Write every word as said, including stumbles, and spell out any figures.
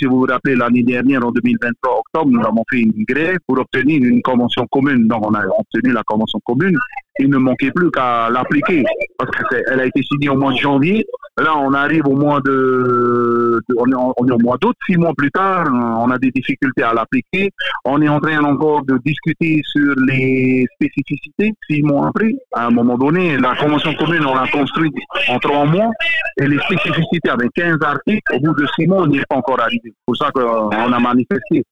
si vous vous rappelez, l'année dernière, en deux mille vingt-trois, octobre, nous avons fait une grève pour obtenir une convention commune. Donc, on a obtenu la convention commune. Il ne manquait plus qu'à l'appliquer parce qu'elle a été signée au mois de janvier. Là, on arrive au mois de, de on, est, on est au mois d'août, six mois plus tard, on a des difficultés à l'appliquer. On est en train encore de discuter sur les spécificités, six mois après. À un moment donné, la convention commune, on l'a construite en trois mois et les spécificités avec quinze articles, au bout de six mois, on n'y est pas encore arrivé. C'est pour ça qu'on a manifesté.